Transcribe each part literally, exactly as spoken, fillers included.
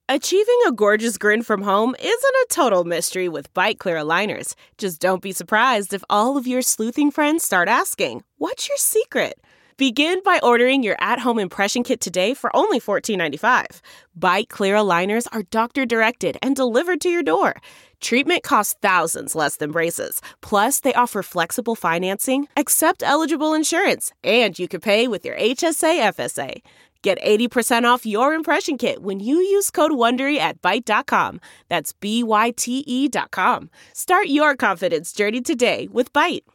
Achieving a gorgeous grin from home isn't a total mystery with Byte Clear aligners. Just don't be surprised if all of your sleuthing friends start asking, "What's your secret?" Begin by ordering your at-home impression kit today for only fourteen ninety-five. Byte Clear aligners are doctor-directed and delivered to your door. Treatment costs thousands less than braces. Plus, they offer flexible financing, accept eligible insurance, and you can pay with your H S A F S A. Get eighty percent off your impression kit when you use code WONDERY at Byte dot com. That's B Y T E dot com. Start your confidence journey today with Byte.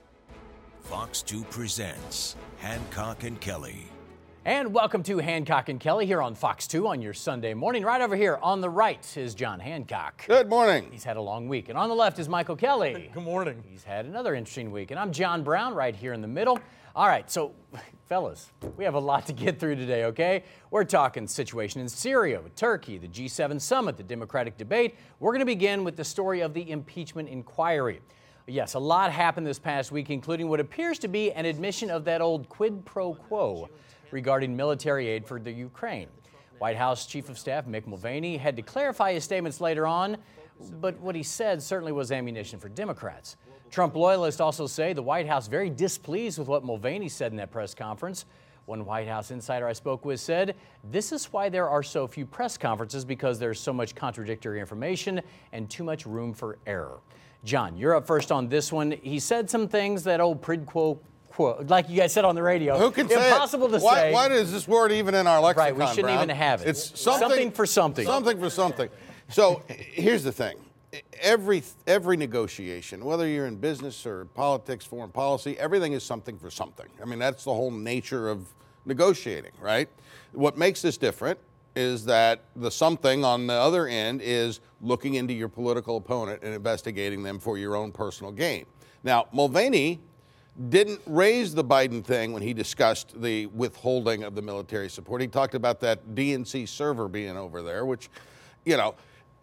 Fox two presents Hancock and Kelly. And welcome to Hancock and Kelly here on Fox two on your Sunday morning. Right over here on the right is John Hancock. Good morning. He's had a long week. And on the left is Michael Kelly. Good morning. He's had another interesting week. And I'm John Brown right here in the middle. All right, so fellas, we have a lot to get through today, okay? We're talking situation in Syria, with Turkey, the G seven summit, the Democratic debate. We're going to begin with the story of the impeachment inquiry. Yes, a lot happened this past week, including what appears to be an admission of that old quid pro quo regarding military aid for the Ukraine. White House Chief of Staff Mick Mulvaney had to clarify his statements later on, but what he said certainly was ammunition for Democrats. Trump loyalists also say the White House very displeased with what Mulvaney said in that press conference. One White House insider I spoke with said, "This is why there are so few press conferences, because there's so much contradictory information and too much room for error." John, you're up first on this one. He said some things that old quid pro quo, like you guys said on the radio. Who can say Impossible it? to why, say. Why is this word even in our lexicon, Right, we shouldn't Brown? even have it. It's something, something for something. Something for something. So here's the thing. Every every negotiation, whether you're in business or politics, foreign policy, everything is something for something. I mean, that's the whole nature of negotiating, right? What makes this different is that the something on the other end is looking into your political opponent and investigating them for your own personal gain. Now, Mulvaney didn't raise the Biden thing when he discussed the withholding of the military support. He talked about that D N C server being over there, which, you know,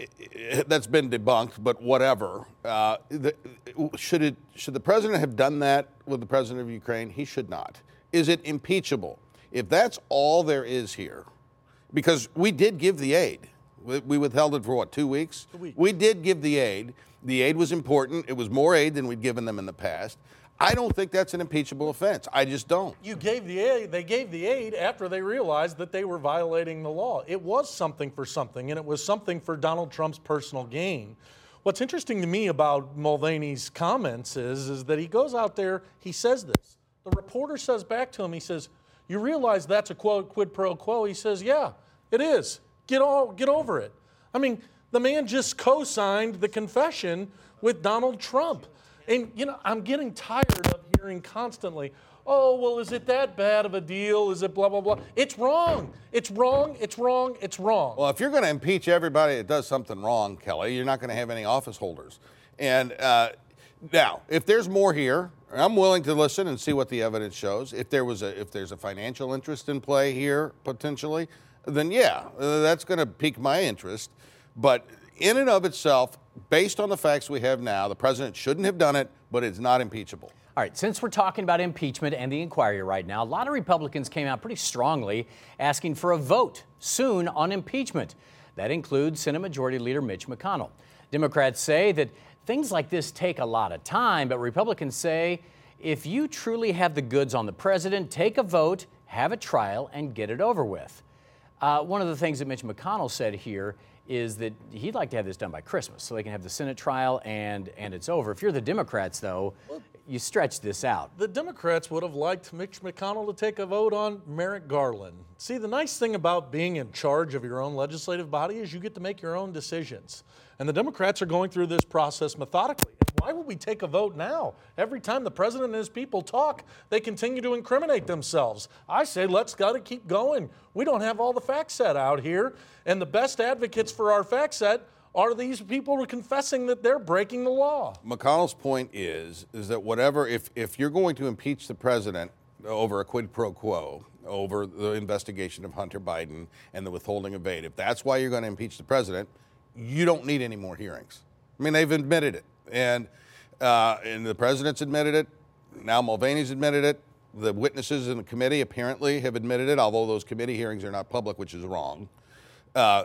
that's been debunked, but whatever. Uh, the, should it should the president have done that with the president of Ukraine? He should not. Is it impeachable? If that's all there is here, because we did give the aid. We, we withheld it for what, two weeks? Two weeks. We did give the aid. The aid was important. It was more aid than we'd given them in the past. I don't think that's an impeachable offense. I just don't. You gave the aid, they gave the aid after they realized that they were violating the law. It was something for something, and it was something for Donald Trump's personal gain. What's interesting to me about Mulvaney's comments is, is that he goes out there, he says this. The reporter says back to him, he says, "You realize that's a quote, quid pro quo?" He says, "Yeah, it is. Get all, get over it." I mean, the man just co-signed the confession with Donald Trump. And, you know, I'm getting tired of hearing constantly, "Oh, well, is it that bad of a deal? Is it blah, blah, blah?" It's wrong. It's wrong. It's wrong. It's wrong. Well, if you're going to impeach everybody that does something wrong, Kelly, you're not going to have any office holders. And uh, now, if there's more here, I'm willing to listen and see what the evidence shows. If there was a, if there's a financial interest in play here, potentially, then yeah, uh, that's going to pique my interest. But in and of itself, based on the facts we have now, the president shouldn't have done it, but it's not impeachable. All right, since we're talking about impeachment and the inquiry right now, a lot of Republicans came out pretty strongly asking for a vote soon on impeachment. That includes Senate Majority Leader Mitch McConnell. Democrats say that things like this take a lot of time, but Republicans say if you truly have the goods on the president, take a vote, have a trial, and get it over with. Uh, one of the things that Mitch McConnell said here is that he'd like to have this done by Christmas so they can have the Senate trial and, and it's over. If you're the Democrats, though, you stretch this out. The Democrats would have liked Mitch McConnell to take a vote on Merrick Garland. See, the nice thing about being in charge of your own legislative body is you get to make your own decisions. And the Democrats are going through this process methodically. Why would we take a vote now? Every time the president and his people talk, they continue to incriminate themselves. I say, let's got to keep going. We don't have all the facts set out here. And the best advocates for our fact set are these people who are confessing that they're breaking the law. McConnell's point is, is that whatever, if, if you're going to impeach the president over a quid pro quo, over the investigation of Hunter Biden and the withholding of aid, if that's why you're going to impeach the president, you don't need any more hearings. I mean, they've admitted it. And, uh, and the president's admitted it. Now Mulvaney's admitted it. The witnesses in the committee apparently have admitted it, although those committee hearings are not public, which is wrong. Uh,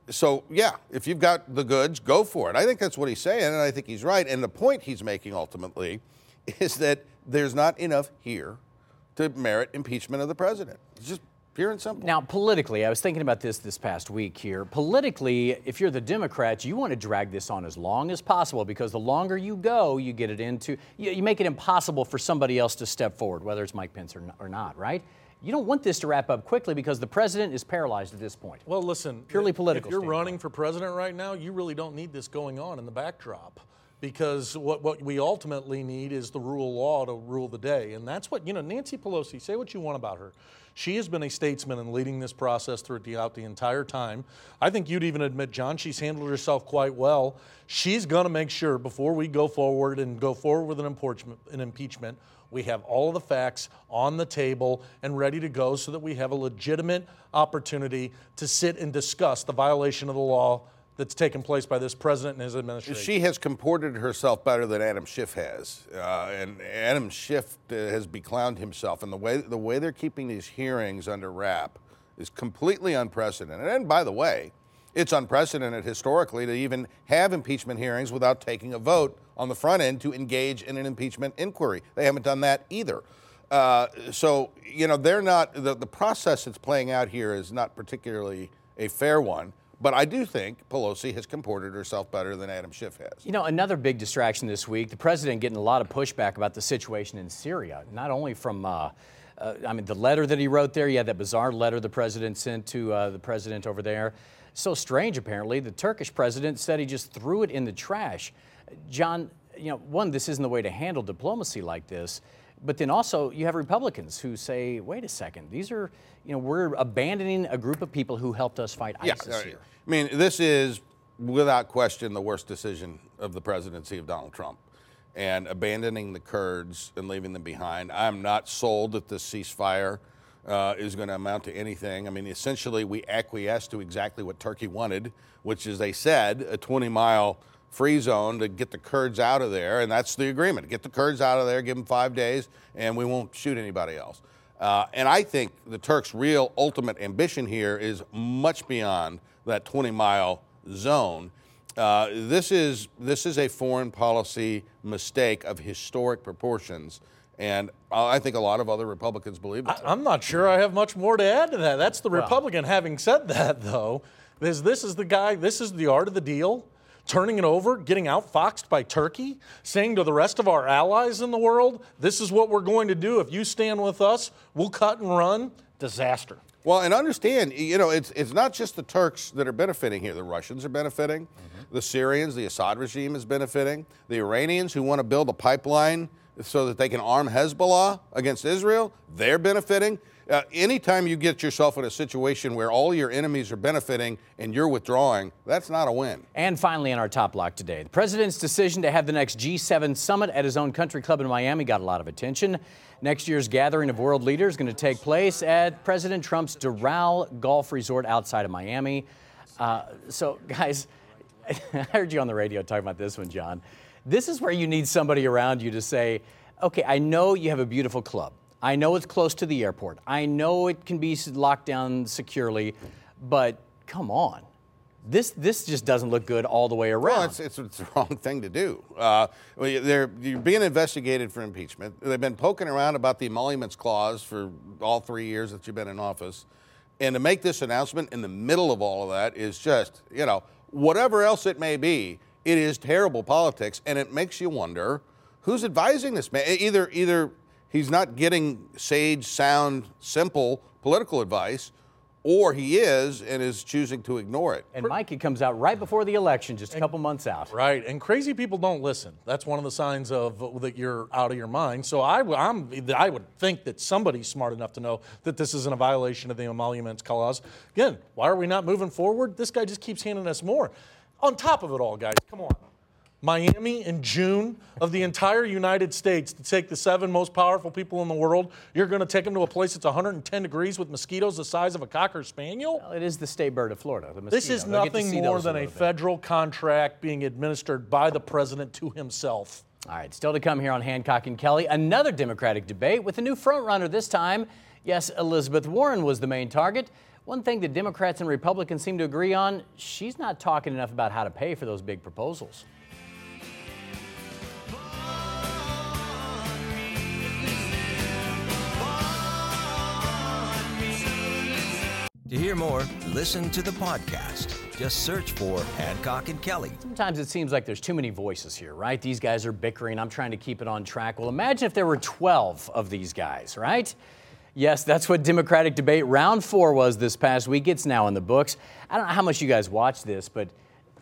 so, yeah, if you've got the goods, go for it. I think that's what he's saying, and I think he's right. And the point he's making ultimately is that there's not enough here to merit impeachment of the president. It's just pure and simple. Now, politically, I was thinking about this this past week here. Politically, if you're the Democrats, you want to drag this on as long as possible because the longer you go, you get it into, you, you make it impossible for somebody else to step forward, whether it's Mike Pence or not, or not, right? You don't want this to wrap up quickly because the president is paralyzed at this point. Well, listen, purely political. If you're standpoint. running for president right now, you really don't need this going on in the backdrop. Because what, what we ultimately need is the rule of law to rule the day. And that's what, you know, Nancy Pelosi, say what you want about her. She has been a statesman in leading this process throughout the entire time. I think you'd even admit, John, she's handled herself quite well. She's going to make sure before we go forward and go forward with an impeachment, an impeachment, we have all of the facts on the table and ready to go so that we have a legitimate opportunity to sit and discuss the violation of the law that's taken place by this president and his administration. She has comported herself better than Adam Schiff has, uh, and Adam Schiff uh, has beclowned himself. And the way the way they're keeping these hearings under wrap is completely unprecedented. And by the way, it's unprecedented historically to even have impeachment hearings without taking a vote on the front end to engage in an impeachment inquiry. They haven't done that either. Uh, so you know they're not the, the process that's playing out here is not particularly a fair one. But I do think Pelosi has comported herself better than Adam Schiff has. You know, another big distraction this week, the president getting a lot of pushback about the situation in Syria, not only from, uh, uh, I mean, the letter that he wrote there, you had that bizarre letter the president sent to uh, the president over there. So strange, apparently. The Turkish president said he just threw it in the trash. John, you know, one, this isn't the way to handle diplomacy like this. But then also you have Republicans who say, wait a second, these are, you know, we're abandoning a group of people who helped us fight ISIS yeah, here. I mean, this is without question the worst decision of the presidency of Donald Trump. And abandoning the Kurds and leaving them behind. I'm not sold that this ceasefire uh, is going to amount to anything. I mean, essentially we acquiesced to exactly what Turkey wanted, which is, they said, a twenty mile free zone to get the Kurds out of there, and that's the agreement. Get the Kurds out of there, give them five days, and we won't shoot anybody else. Uh, and I think the Turks' real ultimate ambition here is much beyond that twenty mile zone. Uh, this is this is a foreign policy mistake of historic proportions, and I think a lot of other Republicans believe it. I, I'm not sure I have much more to add to that. That's the Republican. Well, having said that, though, this, this is the guy, this is the art of the deal. Turning it over, getting outfoxed by Turkey, saying to the rest of our allies in the world, this is what we're going to do. If you stand with us, we'll cut and run. Disaster. Well, and understand, you know, it's it's not just the Turks that are benefiting here. The Russians are benefiting. Mm-hmm. The Syrians, the Assad regime is benefiting. The Iranians who want to build a pipeline so that they can arm Hezbollah against Israel, they're benefiting. Uh, anytime you get yourself in a situation where all your enemies are benefiting and you're withdrawing, that's not a win. And finally, in our top block today, the president's decision to have the next G seven summit at his own country club in Miami got a lot of attention. Next year's gathering of world leaders is going to take place at President Trump's Doral Golf Resort outside of Miami. Uh, so, guys, I heard you on the radio talking about this one, John. This is where you need somebody around you to say, okay, I know you have a beautiful club. I know it's close to the airport. I know it can be locked down securely, but come on. This this just doesn't look good all the way around. Well, it's, it's, it's the wrong thing to do. Uh, they're you're being investigated for impeachment. They've been poking around about the emoluments clause for all three years that you've been in office. And to make this announcement in the middle of all of that is just, you know, whatever else it may be, it is terrible politics, and it makes you wonder who's advising this man. Either either he's not getting sage, sound, simple political advice, or he is and is choosing to ignore it. And Mike, it comes out right before the election, just a couple months out. Right, and crazy people don't listen. That's one of the signs of that you're out of your mind. So I, I'm, I would think that somebody's smart enough to know that this isn't a violation of the emoluments clause. Again, why are we not moving forward? This guy just keeps handing us more. On top of it all, guys, come on. Miami in June of the entire United States to take the seven most powerful people in the world. You're going to take them to a place that's one hundred ten degrees with mosquitoes the size of a Cocker Spaniel? Well, it is the state bird of Florida. The this is nothing more than a, a federal contract being administered by the president to himself. All right, still to come here on Hancock and Kelly, another Democratic debate with a new frontrunner this time. Yes, Elizabeth Warren was the main target. One thing that Democrats and Republicans seem to agree on, she's not talking enough about how to pay for those big proposals. To hear more, listen to the podcast. Just search for Hancock and Kelly. Sometimes it seems like there's too many voices here, right? These guys are bickering. I'm trying to keep it on track. Well, imagine if there were twelve of these guys, right? Yes, that's what Democratic debate round four was this past week. It's now in the books. I don't know how much you guys watch this, but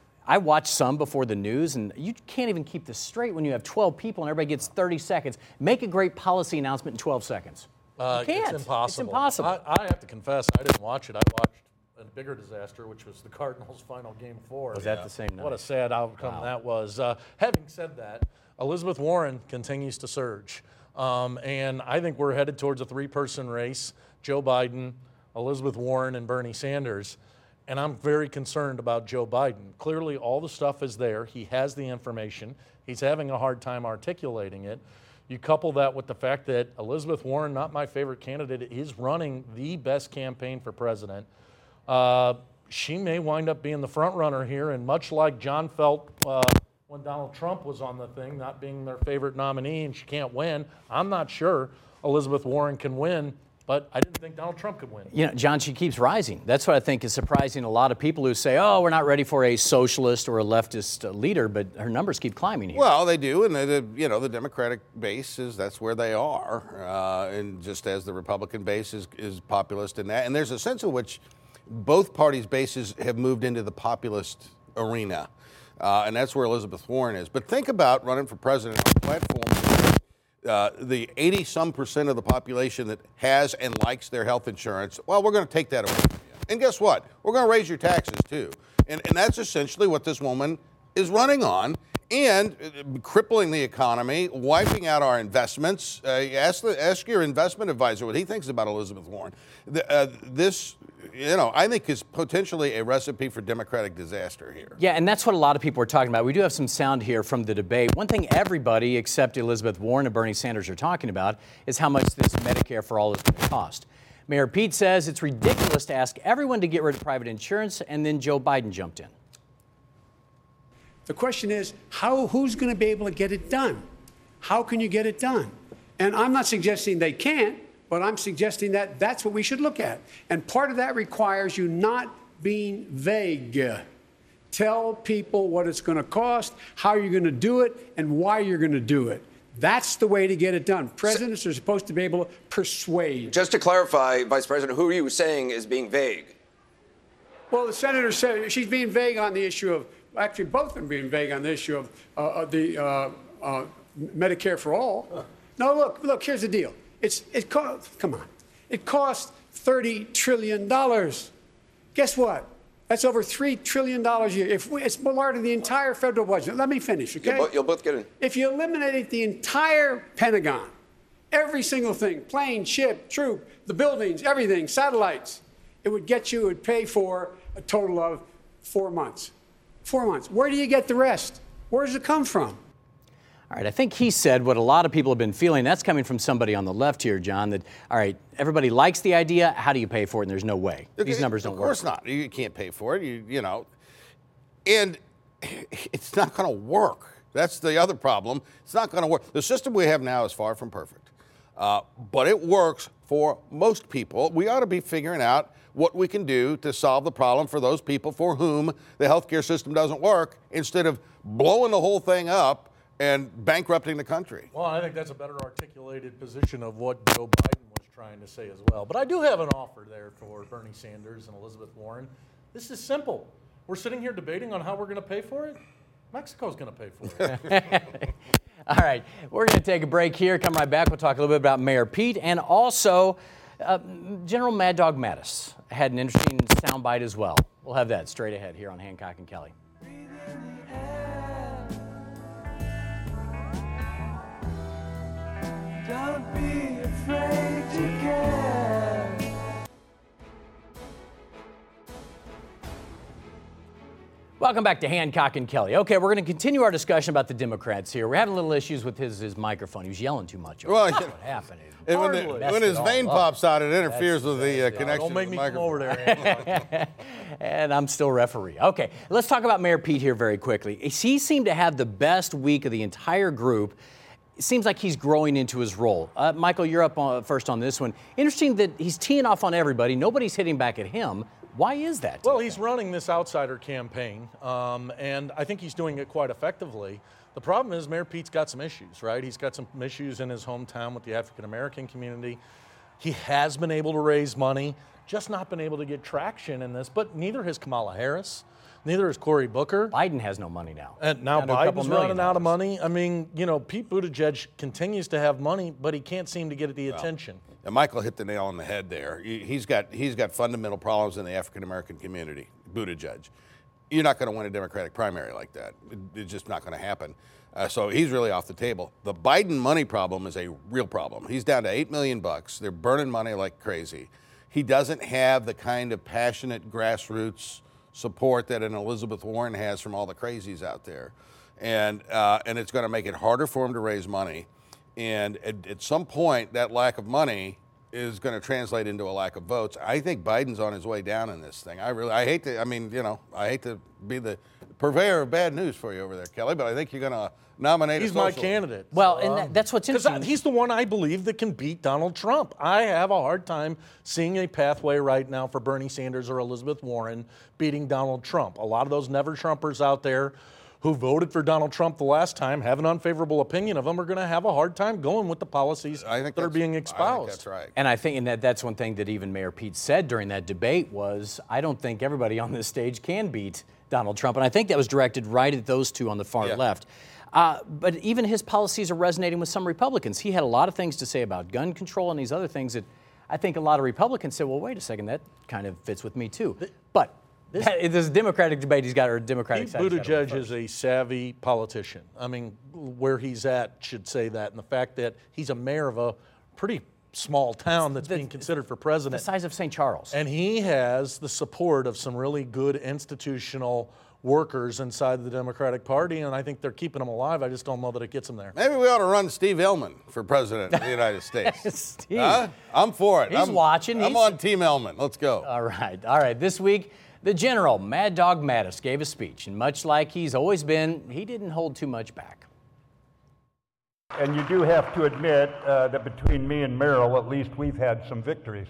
I watched some before the news, and you can't even keep this straight when you have twelve people and everybody gets thirty seconds. Make a great policy announcement in twelve seconds. Uh, you can't. It's impossible. It's impossible. I, I have to confess, I didn't watch it. I watched a bigger disaster, which was the Cardinals' final game four. Was that the same night? What a sad outcome Wow. that was. Uh, having said that, Elizabeth Warren continues to surge. Um, and I think we're headed towards a three-person race, Joe Biden, Elizabeth Warren, and Bernie Sanders. And I'm very concerned about Joe Biden. Clearly, all the stuff is there. He has the information. He's having a hard time articulating it. You couple that with the fact that Elizabeth Warren, not my favorite candidate, is running the best campaign for president. Uh, she may wind up being the front runner here, and much like John felt uh, when Donald Trump was on the thing, not being their favorite nominee and she can't win, I'm not sure Elizabeth Warren can win, but I didn't think Donald Trump could win. You know, John, she keeps rising. That's what I think is surprising a lot of people who say, oh, we're not ready for a socialist or a leftist uh, leader, but her numbers keep climbing here. Well, they do, and the, the, you know the Democratic base is that's where they are, uh, and just as the Republican base is, is populist in that, and there's a sense in which both parties' bases have moved into the populist arena, uh, and that's where Elizabeth Warren is. But think about running for president on a platform. Uh, the eighty some percent of the population that has and likes their health insurance, well, we're going to take that away from you. And guess what? We're going to raise your taxes too. And, and that's essentially what this woman is running on, and uh, crippling the economy, wiping out our investments. Uh, ask, the, ask your investment advisor what he thinks about Elizabeth Warren. The, uh, this, you know, I think is potentially a recipe for Democratic disaster here. Yeah, and that's what a lot of people are talking about. We do have some sound here from the debate. One thing everybody except Elizabeth Warren and Bernie Sanders are talking about is how much this Medicare for All is going to cost. Mayor Pete says it's ridiculous to ask everyone to get rid of private insurance, and then Joe Biden jumped in. The question is, how, who's going to be able to get it done? How can you get it done? And I'm not suggesting they can't, but I'm suggesting that that's what we should look at. And part of that requires you not being vague. Tell people what it's going to cost, how you're going to do it, and why you're going to do it. That's the way to get it done. Presidents are supposed to be able to persuade. Just to clarify, Vice President, who are you saying is being vague? Well, the senator said she's being vague on the issue of, actually both of them being vague on the issue of uh, the uh, uh, Medicare for all. No, look, look, here's the deal. It's, it costs, come on, it costs thirty trillion dollars. Guess what? That's over three trillion dollars a year. If we, it's more than the entire federal budget. Let me finish, okay? You'll, bo- you'll both get in. If you eliminated the entire Pentagon, every single thing, plane, ship, troop, the buildings, everything, satellites, it would get you, it would pay for a total of four months. Four months. Where do you get the rest? Where does it come from? All right, I think he said what a lot of people have been feeling. That's coming from somebody on the left here, John, that, all right, everybody likes the idea. How do you pay for it? And there's no way. These numbers don't work. Of course not. You can't pay for it, you, you know. And it's not going to work. That's the other problem. It's not going to work. The system we have now is far from perfect. Uh, but it works for most people. We ought to be figuring out what we can do to solve the problem for those people for whom the healthcare system doesn't work, instead of blowing the whole thing up and bankrupting the country. Well, I think that's a better articulated position of what Joe Biden was trying to say as well. But I do have an offer there for Bernie Sanders and Elizabeth Warren. This is simple. We're sitting here debating on how we're going to pay for it. Mexico's going to pay for it. All right, we're going to take a break here. Come right back. We'll talk a little bit about Mayor Pete, and also uh, General Mad Dog Mattis had an interesting soundbite as well. We'll have that straight ahead here on Hancock and Kelly. Don't be afraid to care. Welcome back to Hancock and Kelly. Okay, we're going to continue our discussion about the Democrats here. We're having little issues with his, his microphone. He was yelling too much. Well, That's what happened. And when, the, when his vein pops out, it interferes That's, with the uh, connection. Don't make to me the come over microphone. there. And I'm still referee. Okay, let's talk about Mayor Pete here very quickly. He seemed to have the best week of the entire group. It seems like he's growing into his role. Uh, Michael, you're up on, first on this one. Interesting that he's teeing off on everybody. Nobody's hitting back at him. Why is that? Well, he's running this outsider campaign, um, and I think he's doing it quite effectively. The problem is Mayor Pete's got some issues, right? He's got some issues in his hometown with the African-American community. He has been able to raise money, just not been able to get traction in this, but neither has Kamala Harris. Neither is Cory Booker. Biden has no money now. And now Down to a couple Biden's million running out of dollars. money. I mean, you know, Pete Buttigieg continues to have money, but he can't seem to get the Well, attention. And Michael hit the nail on the head there. He- He's got he's got fundamental problems in the African American community. Buttigieg, you're not going to win a Democratic primary like that. It- It's just not going to happen. Uh, so he's really off the table. The Biden money problem is a real problem. He's down to eight million bucks. They're burning money like crazy. He doesn't have the kind of passionate grassroots support that an Elizabeth Warren has from all the crazies out there, and uh, and it's going to make it harder for him to raise money. And at, at some point, that lack of money is going to translate into a lack of votes. I think Biden's on his way down in this thing. I really, I hate to, I mean, you know, I hate to be the purveyor of bad news for you over there, Kelly, but I think you're going to nominate He's a my socialist. candidate. Well, and that, that's what's Because interesting. he's the one I believe that can beat Donald Trump. I have a hard time seeing a pathway right now for Bernie Sanders or Elizabeth Warren beating Donald Trump. A lot of those never-Trumpers out there who voted for Donald Trump the last time, have an unfavorable opinion of him, are going to have a hard time going with the policies I think that are that's- being I think espoused. that's right. And I think and that, that's one thing that even Mayor Pete said during that debate was, I don't think everybody on this stage can beat Donald Trump. And I think that was directed right at those two on the far Yeah. left. Uh, but even his policies are resonating with some Republicans. He had a lot of things to say about gun control and these other things that I think a lot of Republicans said, well, wait a second, that kind of fits with me too. But this, this is a Democratic debate he's got, or a Democratic Pete side. he's gotta win Buttigieg first. is a savvy politician. I mean, where he's at should say that. And the fact that he's a mayor of a pretty small town that's The- being considered for the president. size of Saint Charles. And he has the support of some really good institutional workers inside the Democratic Party, and I think they're keeping him alive. I just don't know that it gets him there. Maybe we ought to run Steve Ellman for president of the United States. Steve. Huh? I'm for it. He's I'm, watching. I'm He's- on Team Ellman. Let's go. All right, all right. This week, the General, Mad Dog Mattis, gave a speech, and much like he's always been, he didn't hold too much back. And you do have to admit uh, that between me and Merrill, at least we've had some victories.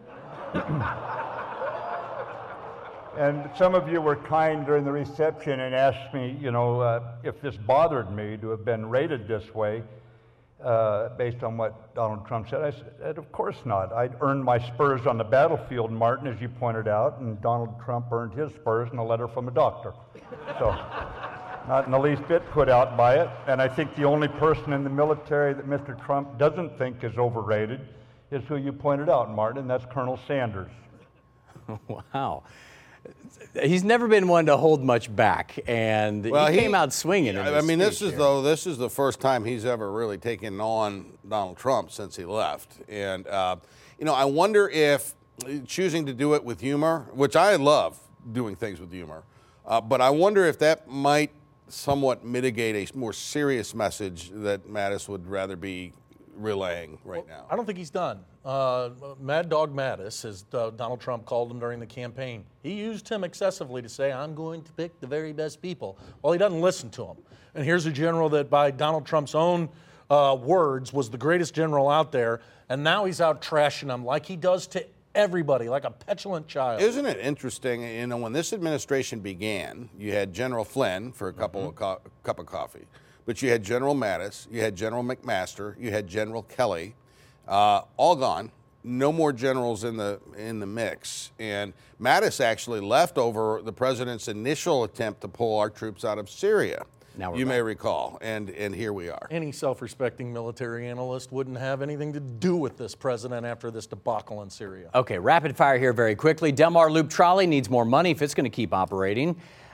And some of you were kind during the reception and asked me, you know, uh, if this bothered me to have been rated this way uh, based on what Donald Trump said. I said, of course not. I'd earned my spurs on the battlefield, Martin, as you pointed out, and Donald Trump earned his spurs in a letter from a doctor. So, not in the least bit put out by it. And I think the only person in the military that Mister Trump doesn't think is overrated is who you pointed out, Martin, and that's Colonel Sanders. Wow. He's never been one to hold much back, and Well, he he- came out swinging. in I his mean, this speech is here. though this is the first time he's ever really taken on Donald Trump since he left, and uh, you know, I wonder if choosing to do it with humor, which I love doing things with humor, uh, but I wonder if that might somewhat mitigate a more serious message that Mattis would rather be relaying right now. I don't think he's done. Uh, Mad Dog Mattis, as uh, Donald Trump called him during the campaign, he used him excessively to say, I'm going to pick the very best people. Well, he doesn't listen to him. And here's a general that, by Donald Trump's own uh, words, was the greatest general out there, and now he's out trashing him like he does to everybody, like a petulant child. Isn't it interesting? You know, when this administration began, you had General Flynn for a couple Mm-hmm. of co- cup of coffee, but you had General Mattis, you had General McMaster, you had General Kelly, uh, all gone. No more generals in the in the mix. And Mattis actually left over the president's initial attempt to pull our troops out of Syria. Now we're you back. may recall, and and here we are. Any self-respecting military analyst wouldn't have anything to do with this president after this debacle in Syria. Okay, rapid fire here very quickly. Delmar Loop Trolley needs more money if it's going to keep operating.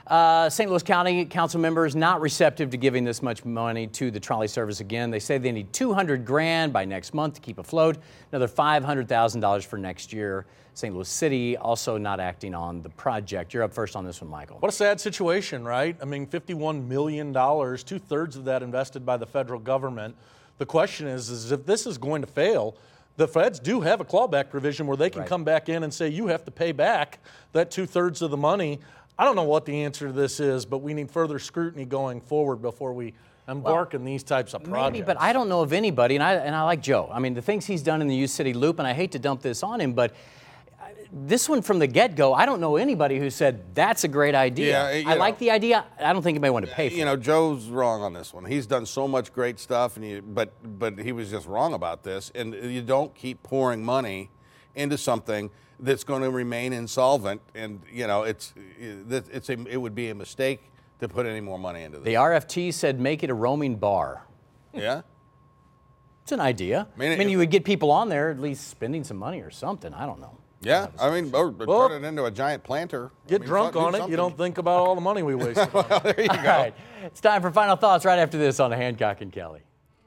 Uh, Saint Louis County council members not receptive to giving this much money to the trolley service again. They say they need two hundred grand by next month to keep afloat, another five hundred thousand dollars for next year. Saint Louis City also not acting on the project. You're up first on this one, Michael. What a sad situation, right? I mean, fifty-one million dollars, two-thirds of that invested by the federal government. The question is, is if this is going to fail, the feds do have a clawback provision where they can Right. come back in and say, you have to pay back that two-thirds of the money. I don't know what the answer to this is, but we need further scrutiny going forward before we embark in these types of projects. Maybe, but I don't know of anybody, and I, and I like Joe. I mean, the things he's done in the U City Loop, and I hate to dump this on him, but this one from the get-go, I don't know anybody who said, that's a great idea. Yeah, you I know, like the idea. I don't think anybody want to pay for You it. know, Joe's wrong on this one. He's done so much great stuff, and he, but but he was just wrong about this. And you don't keep pouring money into something that's going to remain insolvent. And you know, it's it's a, it would be a mistake to put any more money into this. The R F T said make it a roaming bar. Yeah. It's an idea. I mean, mean, it- you would get people on there at least spending some money or something. I don't know. Yeah, I mean, or, or Well, turn it into a giant planter. Get I mean, drunk do on it. something. You don't think about all the money we wasted. on it. There you All go. right. It's time for final thoughts right after this on Hancock and Kelly.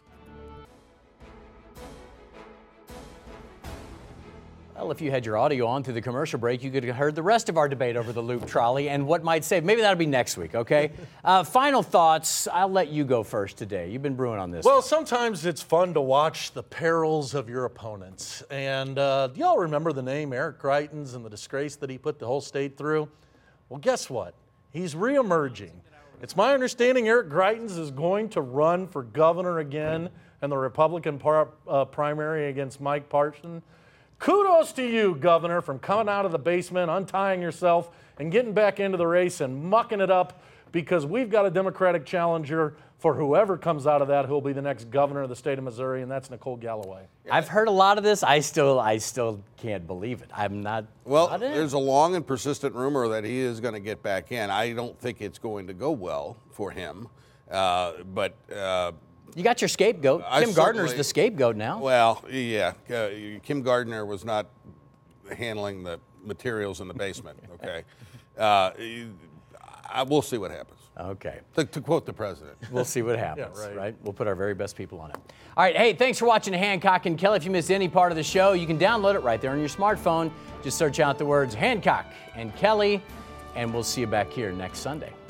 Well, if you had your audio on through the commercial break, you could have heard the rest of our debate over the Loop trolley and what might save. Maybe that'll be next week, okay? uh, final thoughts. I'll let you go first today. You've been brewing on this. Well, sometimes it's fun to watch the perils of your opponents. And uh, do y'all remember the name Eric Greitens and the disgrace that he put the whole state through? Well, guess what? He's reemerging. It's my understanding Eric Greitens is going to run for governor again in the Republican par- uh, primary against Mike Parson. Kudos to you, Governor, from coming out of the basement, untying yourself, and getting back into the race and mucking it up, because we've got a Democratic challenger for whoever comes out of that who'll be the next governor of the state of Missouri, and that's Nicole Galloway. I've heard a lot of this. I still, I still can't believe it. I'm not. Well, not in it. there's a long and persistent rumor that he is going to get back in. I don't think it's going to go well for him, uh, but. Uh, You got your scapegoat. I Kim Gardner's certainly- the scapegoat now. Well, yeah, uh, Kim Gardner was not handling the materials in the basement. Okay, uh, I, we'll see what happens. Okay. To, to quote the president. We'll see what happens, Yeah, right. right? We'll put our very best people on it. All right, hey, thanks for watching Hancock and Kelly. If you missed any part of the show, you can download it right there on your smartphone. Just search out the words Hancock and Kelly, and we'll see you back here next Sunday.